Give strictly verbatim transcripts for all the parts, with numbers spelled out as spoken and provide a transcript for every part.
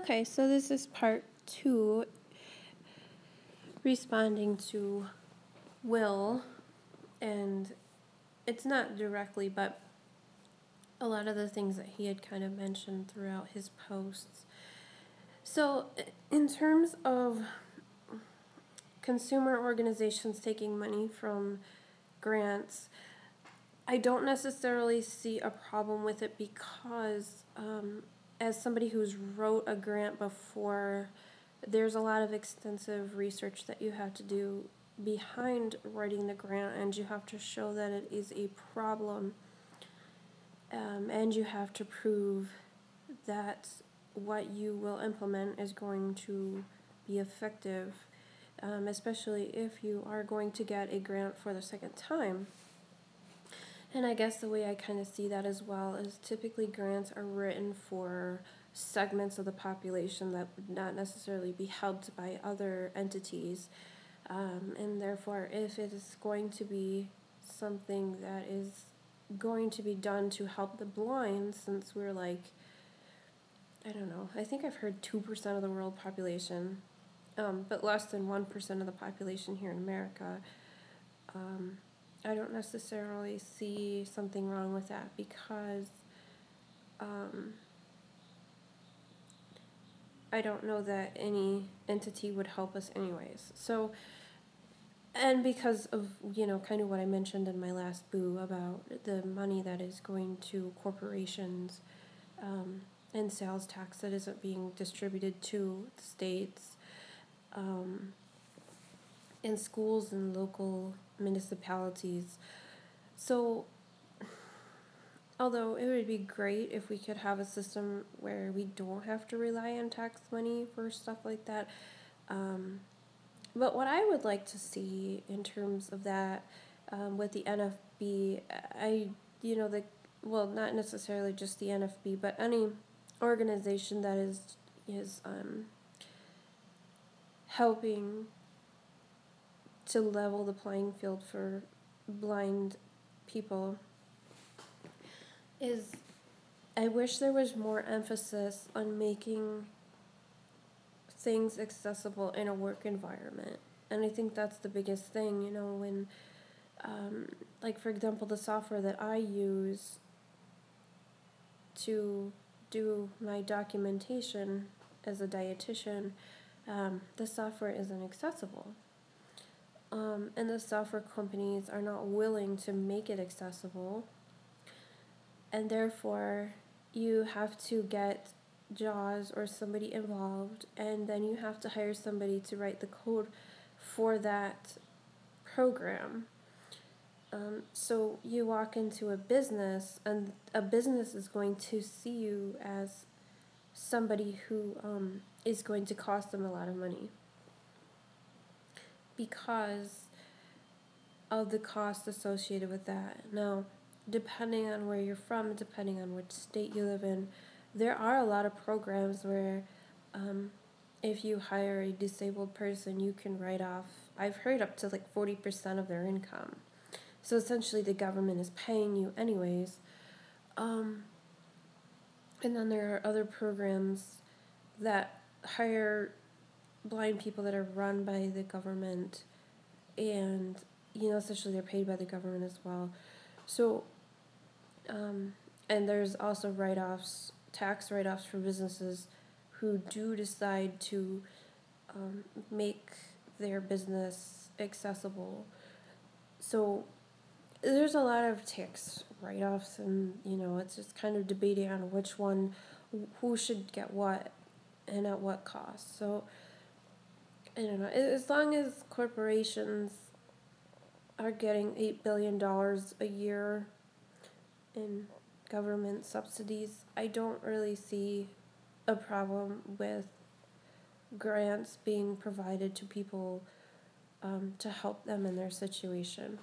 Okay, so this is part two, responding to Will, and it's not directly, but a lot of the things that he had kind of mentioned throughout his posts. So, in terms of consumer organizations taking money from grants, I don't necessarily see a problem with it because, um, as somebody who's wrote a grant before, there's a lot of extensive research that you have to do behind writing the grant, and you have to show that it is a problem, um, and you have to prove that what you will implement is going to be effective, um, especially if you are going to get a grant for the second time. And I guess the way I kind of see that as well is typically grants are written for segments of the population that would not necessarily be helped by other entities. Um, and therefore, if it is going to be something that is going to be done to help the blind, since we're like, I don't know, I think I've heard two percent of the world population, um, but less than one percent of the population here in America, um, I don't necessarily see something wrong with that because um, I don't know that any entity would help us anyways. So, and because of, you know, kind of what I mentioned in my last boo about the money that is going to corporations um, and sales tax that isn't being distributed to the states um, and schools and local municipalities. So, although it would be great if we could have a system where we don't have to rely on tax money for stuff like that. Um, but what I would like to see in terms of that um, with the N F B, I, you know, the, well, not necessarily just the N F B, but any organization that is, is um, helping to level the playing field for blind people is, I wish there was more emphasis on making things accessible in a work environment. And I think that's the biggest thing, you know, when, um, like, for example, the software that I use to do my documentation as a dietitian, um, the software isn't accessible. Um, and the software companies are not willing to make it accessible. And therefore, you have to get JAWS or somebody involved, and then you have to hire somebody to write the code for that program. Um, so you walk into a business, and a business is going to see you as somebody who um, is going to cost them a lot of money because of the cost associated with that. Now, depending on where you're from, depending on which state you live in, there are a lot of programs where um, if you hire a disabled person, you can write off, I've heard up to like forty percent of their income. So essentially the government is paying you anyways. Um, and then there are other programs that hire blind people that are run by the government, and, you know, essentially they're paid by the government as well. So, um, and there's also write-offs, tax write-offs for businesses who do decide to um, make their business accessible. So there's a lot of tax write-offs, and, you know, it's just kind of debating on which one, who should get what, and at what cost. So, I don't know, as long as corporations are getting eight billion dollars a year in government subsidies, I don't really see a problem with grants being provided to people um, to help them in their situation.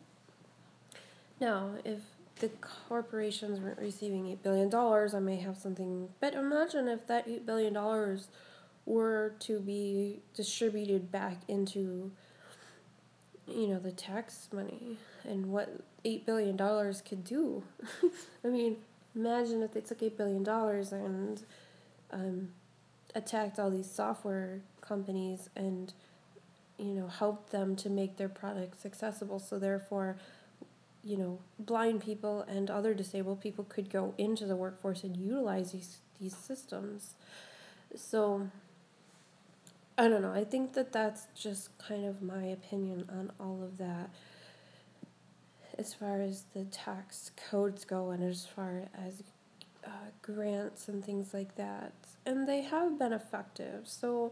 Now, if the corporations weren't receiving eight billion dollars, I may have something, but imagine if that eight billion dollars were to be distributed back into, you know, the tax money and what eight billion dollars could do. I mean, imagine if they took eight billion dollars and um, attacked all these software companies and, you know, helped them to make their products accessible. So therefore, you know, blind people and other disabled people could go into the workforce and utilize these these systems. So I don't know. I think that that's just kind of my opinion on all of that as far as the tax codes go and as far as uh, grants and things like that. And they have been effective. So,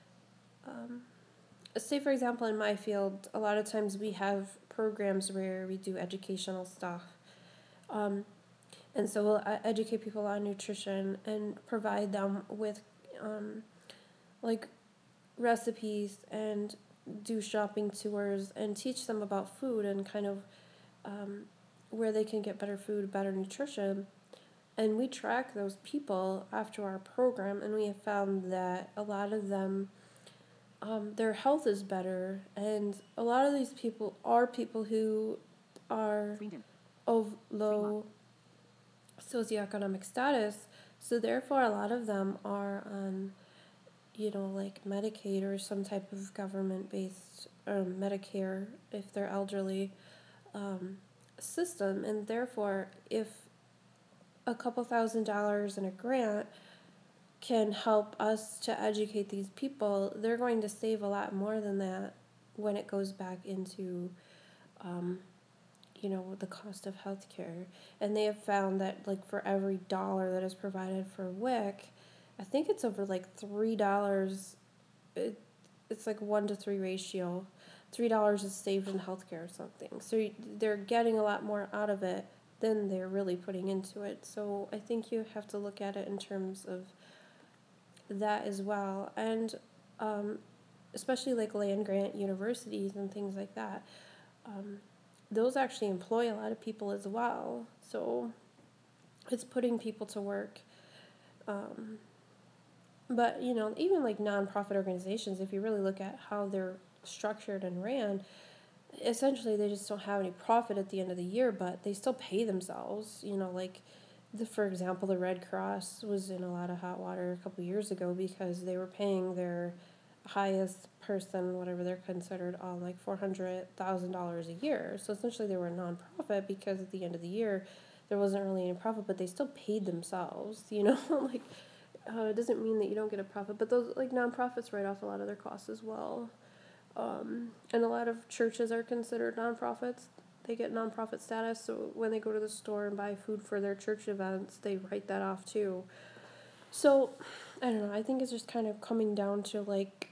um, say for example, in my field, a lot of times we have programs where we do educational stuff. Um, and so we'll uh, educate people on nutrition and provide them with um, like recipes and do shopping tours and teach them about food and kind of um, where they can get better food, better nutrition. And we track those people after our program, and we have found that a lot of them, um, their health is better, and a lot of these people are people who are of low socioeconomic status, so therefore a lot of them are on, you know, like Medicaid or some type of government-based, or Medicare if they're elderly, um, system, and therefore if a couple thousand dollars in a grant can help us to educate these people, they're going to save a lot more than that when it goes back into, um, you know, the cost of healthcare. And they have found that, like, for every dollar that is provided for W I C, I think it's over like three dollars. It, it's like one to three ratio. Three dollars is saved in healthcare or something. So you, they're getting a lot more out of it than they're really putting into it. So I think you have to look at it in terms of that as well. And um, especially like land grant universities and things like that, um, those actually employ a lot of people as well. So it's putting people to work. Um, but, you know, even like nonprofit organizations, if you really look at how they're structured and ran, essentially they just don't have any profit at the end of the year, but they still pay themselves. You know, like, the, for example, the Red Cross was in a lot of hot water a couple years ago because they were paying their highest person, whatever they're considered, on like four hundred thousand dollars a year. So essentially they were a nonprofit because at the end of the year there wasn't really any profit, but they still paid themselves, you know? Like, uh, it doesn't mean that you don't get a profit, but those, like, nonprofits write off a lot of their costs as well. Um, and a lot of churches are considered nonprofits. They get nonprofit status, so when they go to the store and buy food for their church events, they write that off too. So, I don't know, I think it's just kind of coming down to, like,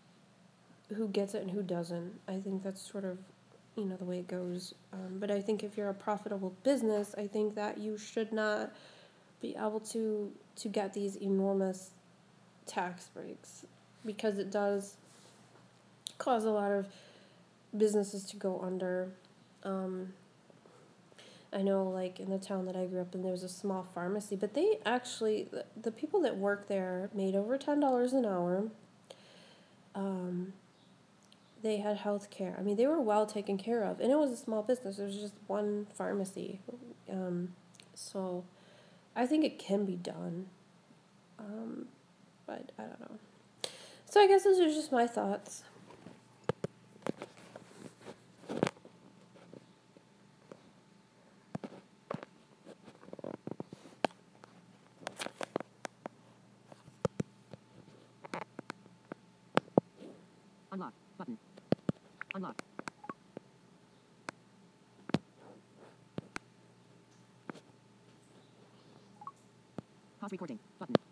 who gets it and who doesn't. I think that's sort of, you know, the way it goes. Um, but I think if you're a profitable business, I think that you should not be able to, to get these enormous tax breaks, because it does cause a lot of businesses to go under. Um, I know, like, in the town that I grew up in, there was a small pharmacy, but they actually, the, the people that worked there made over ten dollars an hour. Um, they had health care. I mean, they were well taken care of, and it was a small business. There was just one pharmacy. Um, so I think it can be done, um, but I don't know. So I guess those are just my thoughts. Unlock button. Unlock. Pause recording button.